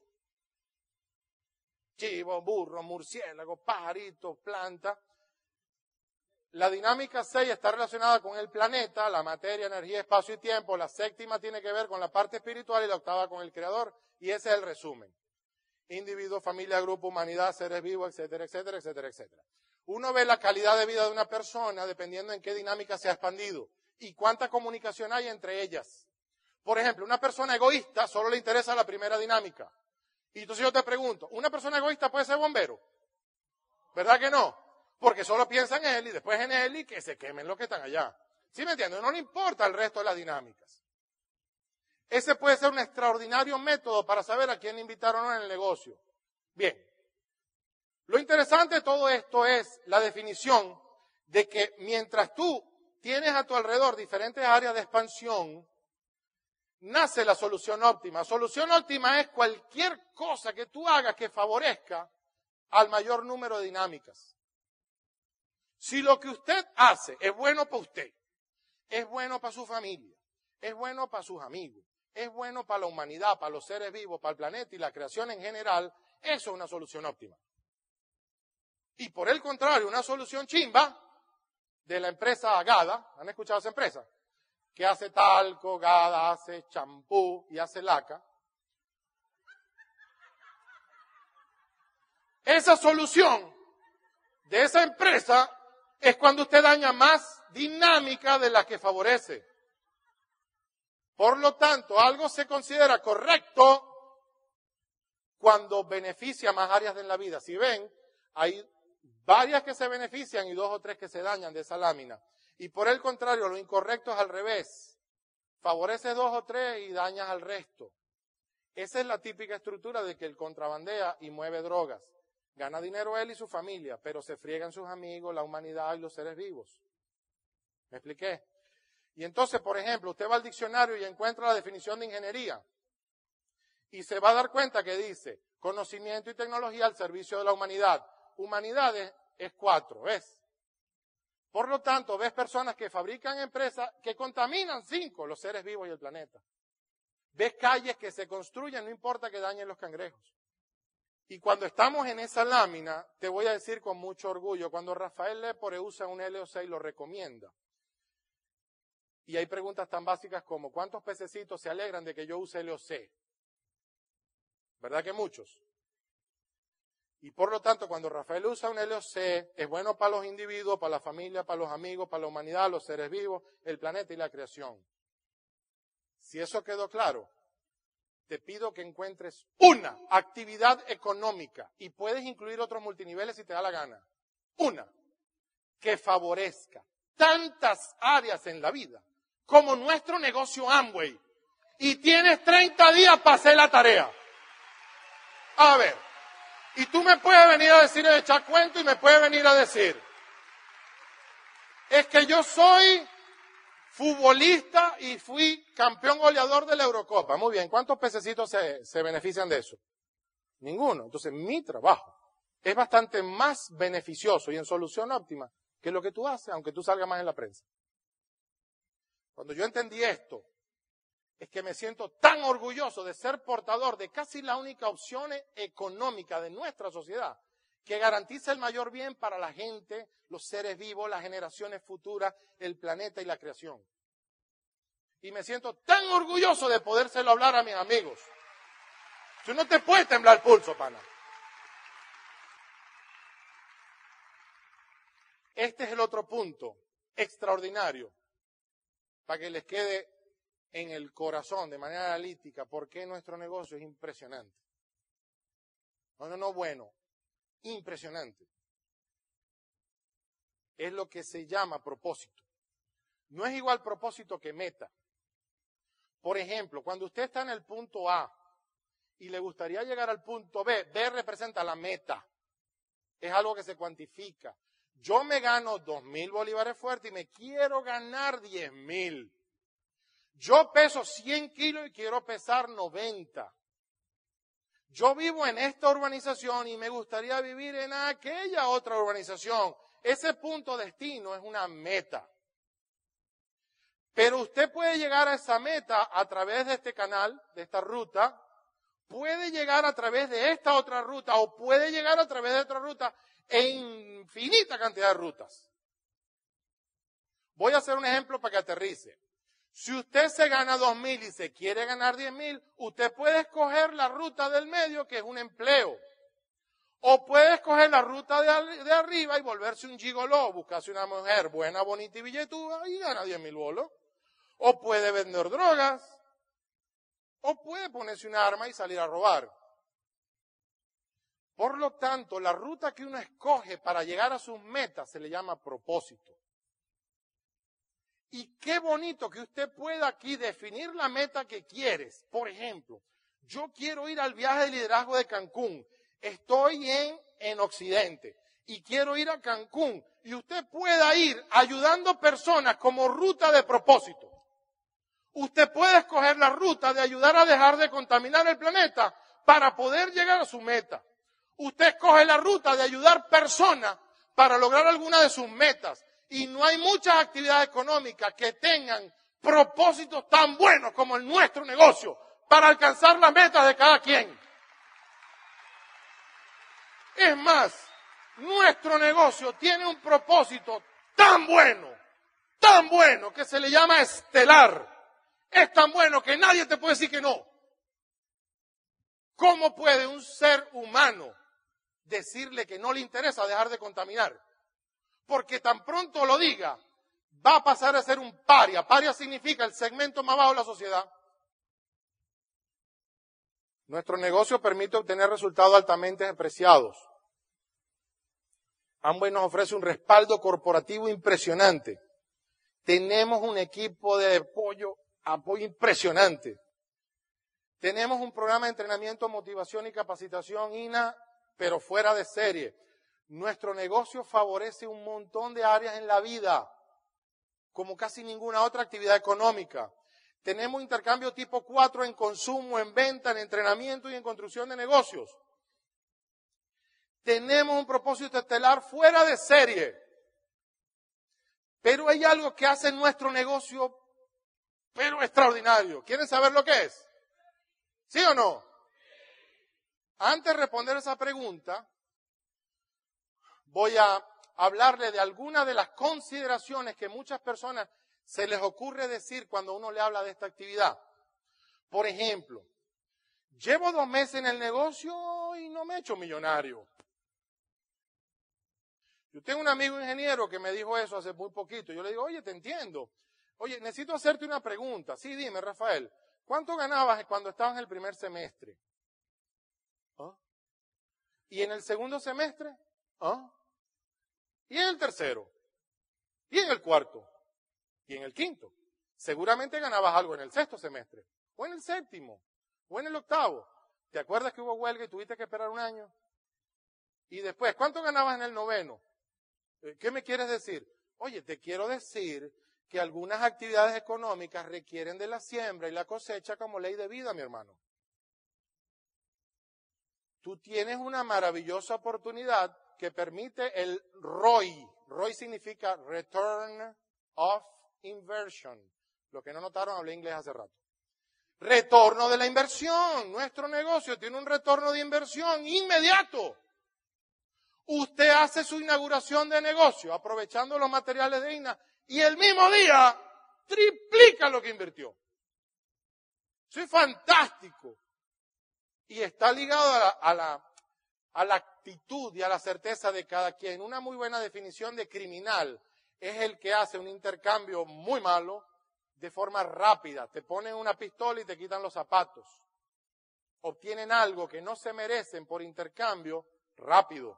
chivo, burro, murciélago, pajarito, planta. La dinámica seis está relacionada con el planeta, la materia, energía, espacio y tiempo. La séptima tiene que ver con la parte espiritual y la octava con el creador. Y ese es el resumen. Individuo, familia, grupo, humanidad, seres vivos, etcétera, etcétera, etcétera, etcétera. Uno ve la calidad de vida de una persona dependiendo en qué dinámica se ha expandido y cuánta comunicación hay entre ellas. Por ejemplo, una persona egoísta solo le interesa la primera dinámica. Y entonces yo te pregunto, ¿una persona egoísta puede ser bombero? ¿Verdad que no? Porque solo piensa en él y después en él y que se quemen los que están allá. ¿Sí me entiendes? No le importa el resto de las dinámicas. Ese puede ser un extraordinario método para saber a quién invitar o no en el negocio. Bien. Lo interesante de todo esto es la definición de que mientras tú tienes a tu alrededor diferentes áreas de expansión, nace la solución óptima. Solución óptima es cualquier cosa que tú hagas que favorezca al mayor número de dinámicas. Si lo que usted hace es bueno para usted, es bueno para su familia, es bueno para sus amigos, es bueno para la humanidad, para los seres vivos, para el planeta y la creación en general, eso es una solución óptima. Y por el contrario, una solución chimba de la empresa Gada, ¿han escuchado esa empresa? Que hace talco, Gada, hace champú y hace laca. Esa solución de esa empresa es cuando usted daña más dinámica de la que favorece. Por lo tanto, algo se considera correcto cuando beneficia más áreas de la vida. Si ven, hay varias que se benefician y dos o tres que se dañan de esa lámina. Y por el contrario, lo incorrecto es al revés. Favoreces dos o tres y dañas al resto. Esa es la típica estructura de que el contrabandea y mueve drogas. Gana dinero él y su familia, pero se friegan sus amigos, la humanidad y los seres vivos. ¿Me expliqué? Y entonces, por ejemplo, usted va al diccionario y encuentra la definición de ingeniería. Y se va a dar cuenta que dice, conocimiento y tecnología al servicio de la humanidad. Humanidades es cuatro, ¿ves? Por lo tanto, ves personas que fabrican empresas que contaminan cinco, los seres vivos y el planeta. Ves calles que se construyen, no importa que dañen los cangrejos. Y cuando estamos en esa lámina, te voy a decir con mucho orgullo, cuando Rafael Lepore usa un L O C y lo recomienda, y hay preguntas tan básicas como, ¿cuántos pececitos se alegran de que yo use L O C? ¿Verdad que muchos? Y por lo tanto, cuando Rafael usa un L O C, es bueno para los individuos, para la familia, para los amigos, para la humanidad, los seres vivos, el planeta y la creación. Si eso quedó claro, te pido que encuentres una actividad económica, y puedes incluir otros multiniveles si te da la gana, una, que favorezca tantas áreas en la vida como nuestro negocio Amway y tienes treinta días para hacer la tarea. A ver, y tú me puedes venir a decir, a echar cuento y me puedes venir a decir, es que yo soy futbolista y fui campeón goleador de la Eurocopa. Muy bien, ¿cuántos pececitos se, se benefician de eso? Ninguno. Entonces, mi trabajo es bastante más beneficioso y en solución óptima que lo que tú haces, aunque tú salgas más en la prensa. Cuando yo entendí esto, es que me siento tan orgulloso de ser portador de casi la única opción económica de nuestra sociedad que garantiza el mayor bien para la gente, los seres vivos, las generaciones futuras, el planeta y la creación. Y me siento tan orgulloso de podérselo hablar a mis amigos. Tú no te puedes temblar el pulso, pana. Este es el otro punto extraordinario, para que les quede en el corazón de manera analítica por qué nuestro negocio es impresionante. No, no, no, bueno, impresionante. Es lo que se llama propósito. No es igual propósito que meta. Por ejemplo, cuando usted está en el punto A y le gustaría llegar al punto B, B representa la meta. Es algo que se cuantifica. Yo me gano dos mil bolívares fuertes y me quiero ganar diez mil. Yo peso cien kilos y quiero pesar noventa. Yo vivo en esta urbanización y me gustaría vivir en aquella otra urbanización. Ese punto destino es una meta. Pero usted puede llegar a esa meta a través de este canal, de esta ruta, puede llegar a través de esta otra ruta o puede llegar a través de otra ruta e infinita cantidad de rutas. Voy a hacer un ejemplo para que aterrice. Si usted se gana dos mil y se quiere ganar diez mil, usted puede escoger la ruta del medio, que es un empleo. O puede escoger la ruta de, de arriba y volverse un gigoló, buscarse una mujer buena, bonita y billetuda y gana diez mil bolos. O puede vender drogas. O puede ponerse un arma y salir a robar. Por lo tanto, la ruta que uno escoge para llegar a sus metas se le llama propósito. Y qué bonito que usted pueda aquí definir la meta que quieres. Por ejemplo, yo quiero ir al viaje de liderazgo de Cancún. Estoy en, en Occidente y quiero ir a Cancún. Y usted pueda ir ayudando personas como ruta de propósito. Usted puede escoger la ruta de ayudar a dejar de contaminar el planeta para poder llegar a su meta. Usted escoge la ruta de ayudar personas para lograr alguna de sus metas. Y no hay muchas actividades económicas que tengan propósitos tan buenos como el nuestro negocio para alcanzar las metas de cada quien. Es más, nuestro negocio tiene un propósito tan bueno, tan bueno, que se le llama estelar. Es tan bueno que nadie te puede decir que no. ¿Cómo puede un ser humano decirle que no le interesa dejar de contaminar? Porque tan pronto lo diga, va a pasar a ser un paria. Paria significa el segmento más bajo de la sociedad. Nuestro negocio permite obtener resultados altamente apreciados. Amway nos ofrece un respaldo corporativo impresionante. Tenemos un equipo de apoyo, apoyo impresionante. Tenemos un programa de entrenamiento, motivación y capacitación I N A, pero fuera de serie. Nuestro negocio favorece un montón de áreas en la vida, como casi ninguna otra actividad económica. Tenemos intercambio tipo cuatro en consumo, en venta, en entrenamiento y en construcción de negocios. Tenemos un propósito estelar fuera de serie. Pero hay algo que hace nuestro negocio, pero extraordinario. ¿Quieren saber lo que es? ¿Sí o no? Antes de responder esa pregunta, voy a hablarle de algunas de las consideraciones que muchas personas se les ocurre decir cuando uno le habla de esta actividad. Por ejemplo, llevo dos meses en el negocio y no me he hecho millonario. Yo tengo un amigo ingeniero que me dijo eso hace muy poquito. Yo le digo, oye, te entiendo. Oye, necesito hacerte una pregunta. Sí, dime, Rafael, ¿cuánto ganabas cuando estabas en el primer semestre? ¿Ah? ¿Y en el segundo semestre? ¿Ah? ¿Y en el tercero? y en el cuarto, y en el quinto. Seguramente ganabas algo en el sexto semestre, o en el séptimo, o en el octavo. ¿Te acuerdas que hubo huelga y tuviste que esperar un año? Y después, ¿cuánto ganabas en el noveno? ¿Qué me quieres decir? Oye, te quiero decir que algunas actividades económicas requieren de la siembra y la cosecha como ley de vida, mi hermano. Tú tienes una maravillosa oportunidad que permite el R O I. R O I significa Return of Inversion. Lo que no notaron, hablé inglés hace rato. Retorno de la inversión. Nuestro negocio tiene un retorno de inversión inmediato. Usted hace su inauguración de negocio aprovechando los materiales de I N A y el mismo día triplica lo que invirtió. Eso es fantástico. Y está ligado a la, a, la, a la actitud y a la certeza de cada quien. Una muy buena definición de criminal es el que hace un intercambio muy malo de forma rápida. Te ponen una pistola y te quitan los zapatos. Obtienen algo que no se merecen por intercambio rápido.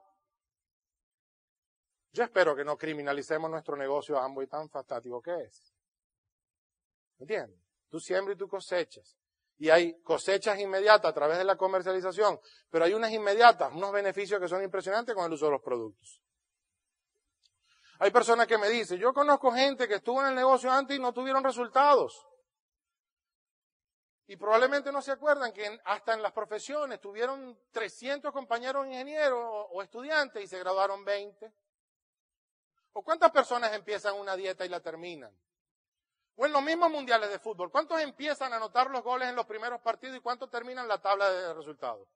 Yo espero que no criminalicemos nuestro negocio Amway tan fantástico que es. ¿Entiendes? Tú siembras y tú cosechas. Y hay cosechas inmediatas a través de la comercialización, pero hay unas inmediatas, unos beneficios que son impresionantes con el uso de los productos. Hay personas que me dicen, yo conozco gente que estuvo en el negocio antes y no tuvieron resultados. Y probablemente no se acuerdan que hasta en las profesiones tuvieron trescientos compañeros ingenieros o estudiantes y se graduaron veinte. ¿O cuántas personas empiezan una dieta y la terminan? O en los mismos mundiales de fútbol, ¿cuántos empiezan a anotar los goles en los primeros partidos y cuántos terminan la tabla de resultados?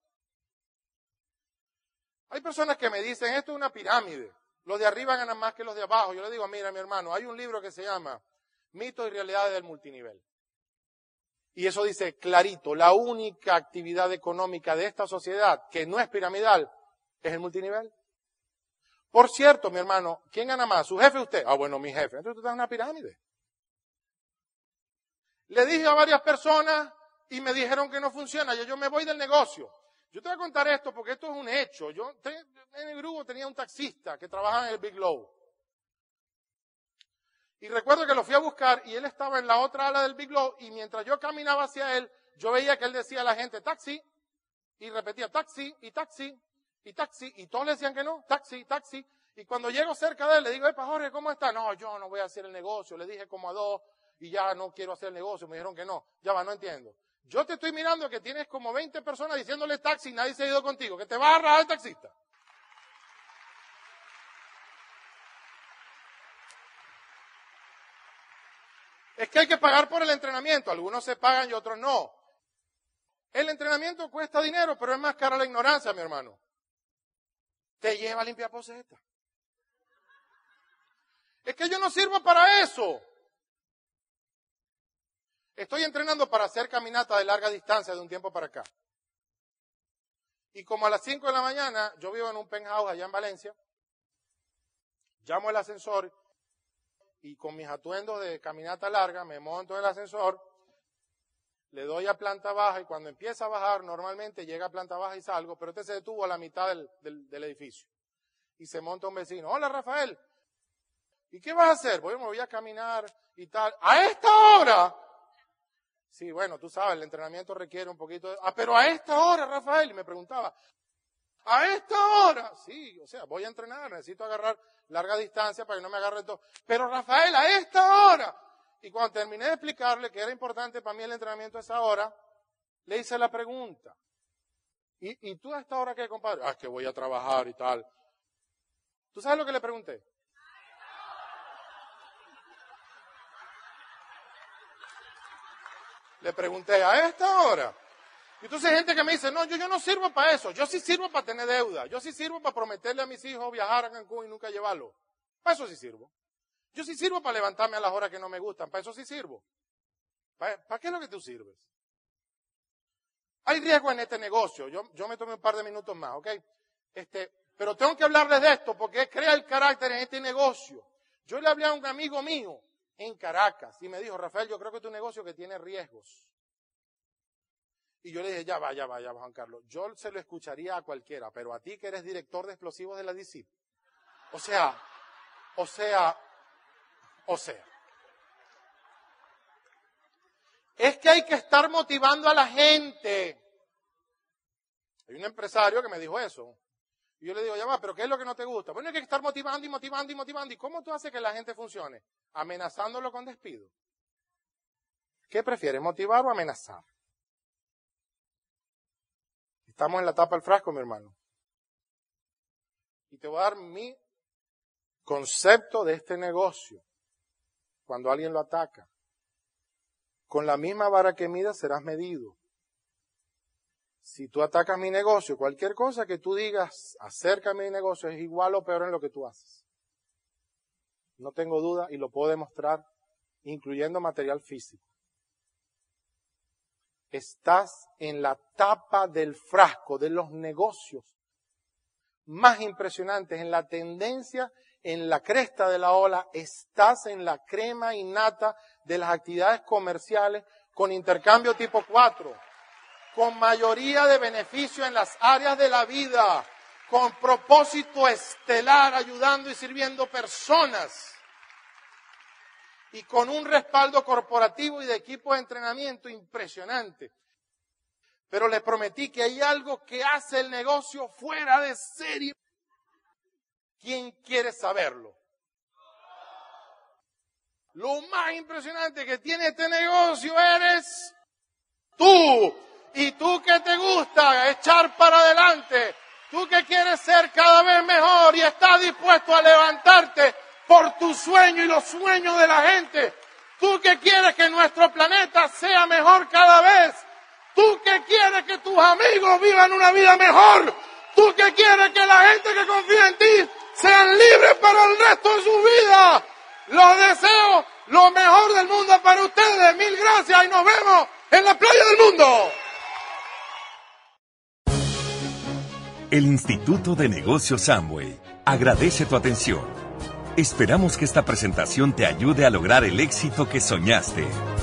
Hay personas que me dicen, esto es una pirámide, los de arriba ganan más que los de abajo. Yo le digo, mira mi hermano, hay un libro que se llama Mitos y Realidades del Multinivel. Y eso dice clarito, la única actividad económica de esta sociedad que no es piramidal es el multinivel. Por cierto, mi hermano, ¿quién gana más? ¿Su jefe o usted? Ah, bueno, mi jefe. Entonces tú estás en una pirámide. Le dije a varias personas y me dijeron que no funciona. Yo, yo me voy del negocio. Yo te voy a contar esto porque esto es un hecho. Yo en el grupo tenía un taxista que trabajaba en el Big Low. Y recuerdo que lo fui a buscar y él estaba en la otra ala del Big Low y mientras yo caminaba hacia él, yo veía que él decía a la gente taxi y repetía taxi y taxi y taxi y todos le decían que no, taxi, taxi. Y cuando llego cerca de él le digo, epa Jorge, ¿cómo está? No, yo no voy a hacer el negocio. Le dije como a dos. Y ya no quiero hacer el negocio, me dijeron que no. Ya va, no entiendo. Yo te estoy mirando que tienes como veinte personas diciéndole taxi y nadie se ha ido contigo, que te va a rajar el taxista. Es que hay que pagar por el entrenamiento, algunos se pagan y otros no. El entrenamiento cuesta dinero, pero es más cara la ignorancia, mi hermano. Te lleva a limpiar poseta. Es que yo no sirvo para eso. Estoy entrenando para hacer caminata de larga distancia de un tiempo para acá. Y como a las cinco de la mañana, yo vivo en un penthouse allá en Valencia, llamo el ascensor y con mis atuendos de caminata larga me monto en el ascensor, le doy a planta baja y cuando empieza a bajar, normalmente llega a planta baja y salgo, pero este se detuvo a la mitad del, del, del edificio. Y se monta un vecino, hola Rafael, ¿y qué vas a hacer? Pues yo me voy a caminar y tal. ¿A esta hora? Sí, bueno, tú sabes, el entrenamiento requiere un poquito de... Ah, pero a esta hora, Rafael, y me preguntaba, ¿a esta hora? Sí, o sea, voy a entrenar, necesito agarrar larga distancia para que no me agarre todo. Pero Rafael, ¿a esta hora? Y cuando terminé de explicarle que era importante para mí el entrenamiento a esa hora, le hice la pregunta. ¿Y, y tú a esta hora qué, compadre? Ah, es que voy a trabajar y tal. ¿Tú sabes lo que le pregunté? Le pregunté, ¿a esta hora? Y entonces hay gente que me dice, no, yo, yo no sirvo para eso. Yo sí sirvo para tener deuda. Yo sí sirvo para prometerle a mis hijos viajar a Cancún y nunca llevarlo. Para eso sí sirvo. Yo sí sirvo para levantarme a las horas que no me gustan. Para eso sí sirvo. ¿Para, para qué es lo que tú sirves? Hay riesgo en este negocio. Yo, yo me tomé un par de minutos más, ¿ok? Este, pero tengo que hablarles de esto porque crea el carácter en este negocio. Yo le hablé a un amigo mío en Caracas y me dijo, Rafael, yo creo que es un negocio que tiene riesgos. Y yo le dije, ya va, ya va, ya va, Juan Carlos. Yo se lo escucharía a cualquiera, pero a ti que eres director de explosivos de la D C. O sea, o sea, O sea, es que hay que estar motivando a la gente. Hay un empresario que me dijo eso. Y yo le digo, ya va, ¿pero qué es lo que no te gusta? Bueno, hay que estar motivando y motivando y motivando. ¿Y cómo tú haces que la gente funcione? Amenazándolo con despido. ¿Qué prefieres, motivar o amenazar? Estamos en la tapa del frasco, mi hermano. Y te voy a dar mi concepto de este negocio. Cuando alguien lo ataca. Con la misma vara que midas serás medido. Si tú atacas mi negocio, cualquier cosa que tú digas acerca de mi negocio es igual o peor en lo que tú haces. No tengo duda y lo puedo demostrar, incluyendo material físico. Estás en la tapa del frasco de los negocios más impresionantes, en la tendencia, en la cresta de la ola. Estás en la crema innata de las actividades comerciales con intercambio tipo cuatro, con mayoría de beneficio en las áreas de la vida, con propósito estelar, ayudando y sirviendo personas, y con un respaldo corporativo y de equipo de entrenamiento impresionante. Pero les prometí que hay algo que hace el negocio fuera de serie. ¿Quién quiere saberlo? Lo más impresionante que tiene este negocio eres tú. Y tú que te gusta echar para adelante. Tú que quieres ser cada vez mejor y estás dispuesto a levantarte por tu sueño y los sueños de la gente. Tú que quieres que nuestro planeta sea mejor cada vez. Tú que quieres que tus amigos vivan una vida mejor. Tú que quieres que la gente que confía en ti sean libres para el resto de su vida. Los deseo lo mejor del mundo para ustedes. Mil gracias y nos vemos en la playa del mundo. El Instituto de Negocios Amway agradece tu atención. Esperamos que esta presentación te ayude a lograr el éxito que soñaste.